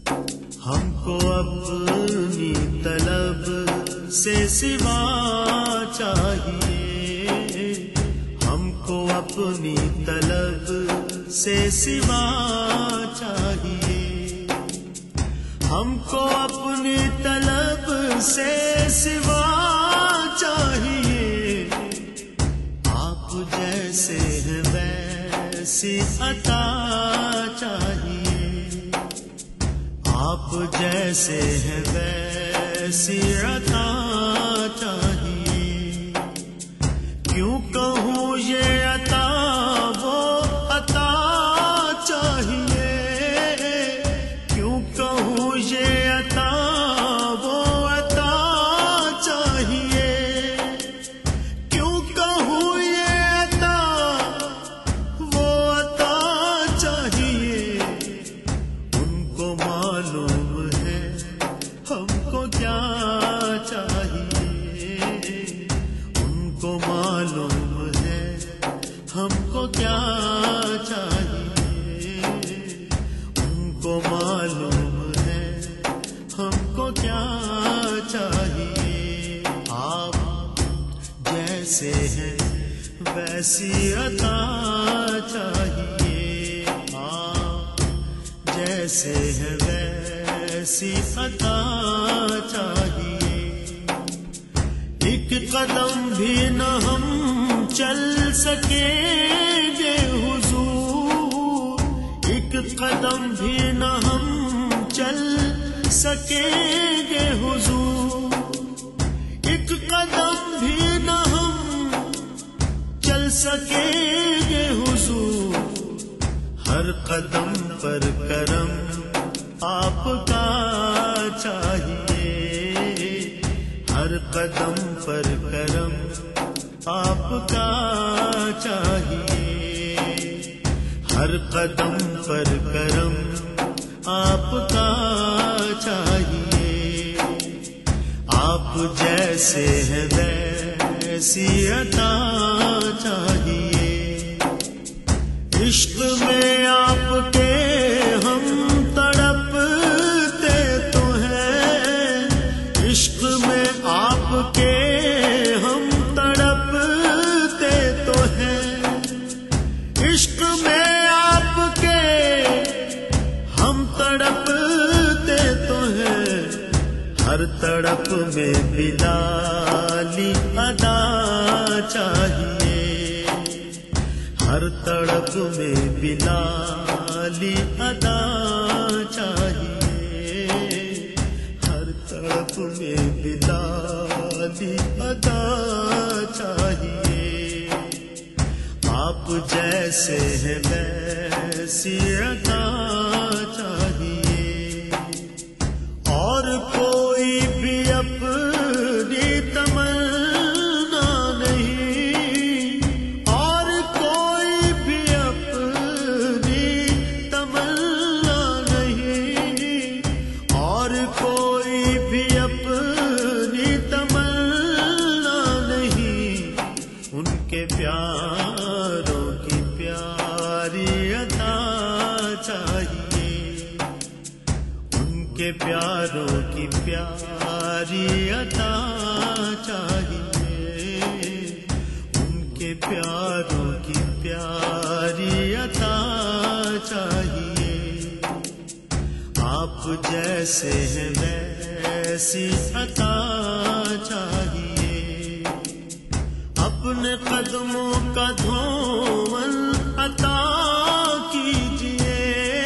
ہم کو اپنی طلب سے سوا چاہیے، ہم کو اپنی طلب سے سوا چاہیے، ہم کو اپنی طلب سے سوا چاہیے، آپ جیسے ہیں ویسی عطا چاہیے، آپ جیسے ہیں ویسی عطا چاہیے، کیوں کہوں یہ عطا وہ عطا چاہیے، کیوں کہوں یہ عطا وہ عطا چاہیے، کیوں کہوں یہ عطا وہ عطا چاہیے، ان کو معلوم ہے ہم کو کیا چاہیے، ان کو معلوم ہے ہم کو کیا چاہیے، ان کو معلوم ہے ہم کو کیا چاہیے، آپ جیسے ہیں ویسی عطا چاہیے، آپ جیسے ہیں ویسی عطا چاہیے، ایک قدم بھی نہ ہم چل سکیں گے حضور، ایک قدم بھی نہ ہم چل سکیں گے حضور، ایک قدم بھی نہ ہم چل سکیں گے حضور، ہر قدم پر کرم آپ کا چاہیے، ہر قدم پر کرم آپ کا چاہیے، ہر قدم پر کرم آپ کا چاہیے، آپ جیسے ہیں ویسی عطا چاہیے، عشق میں آپ کے ہم تڑپتے تو ہیں، عشق میں آپ کے ہم تڑپتے تو ہیں، عشق میں آپ کے ہم تڑپتے تو ہیں، ہر تڑپ میں بلالی ادا چاہیے، ہر تڑپ میں بلالی ادا چاہیے، ہر تڑپ میں بلالی ادا چاہیے، آپ جیسے ہیں ویسی عطا چاہیے، اور کوئی بھی اپنی تمنا نہیں، اور کوئی بھی اپنی تمنا نہیں، اور کوئی بھی اپنی تمنا نہیں، ان کے پیاروں کی پیاری عطا چاہیے، ان کے پیاروں کی پیاری عطا چاہیے، ان کے پیاروں کی پیاری عطا چاہیے، آپ جیسے ہیں ویسی عطا چاہیے، اپنے قدموں کا دھون عطا کیجیے،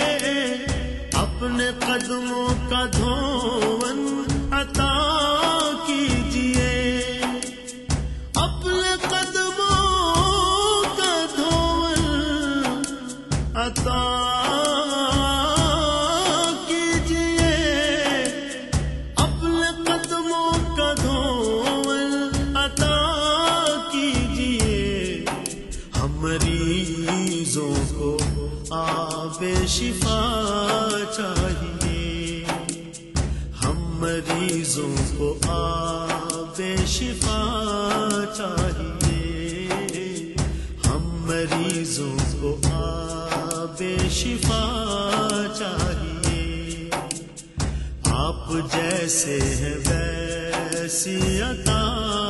اپنے قدموں کا دھون عطا کیجیے، اپنے قدموں کا دھون عطا کیجیے، اپنے قدموں کا دھون عطا کیجیے، ہم مریضوں کو آب شفا چاہیے، ہم مریضوں کو آب شفا چاہیے، ہم مریضوں کو آب شفا چاہیے، آپ جیسے ہیں ویسی عطا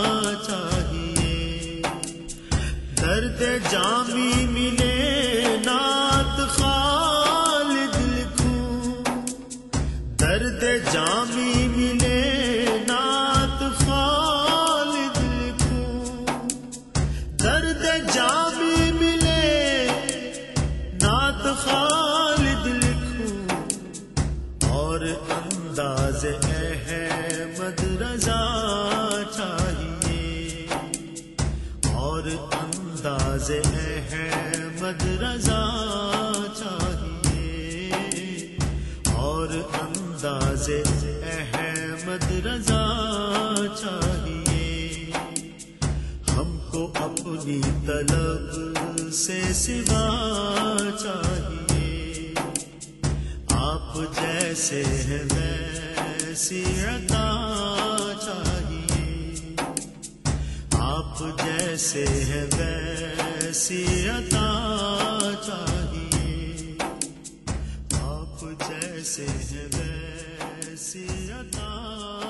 چاہیے، درد جامی ملے نعت خالد لکھوں، درد جامی ملے نعت خالد لکھوں، درد جامی ملے نعت خالد لکھوں، اور انداز احمد رضا چاہیے، اور انداز احمد رضا چاہیے، اور انداز احمد رضا چاہیے، ہم کو اپنی طلب سے سوا چاہیے، آپ جیسے ہیں ویسی عطا چاہیے، آپ جیسے ہیں ویسی عطا چاہیے، آپ جیسے ہیں ویسی عطا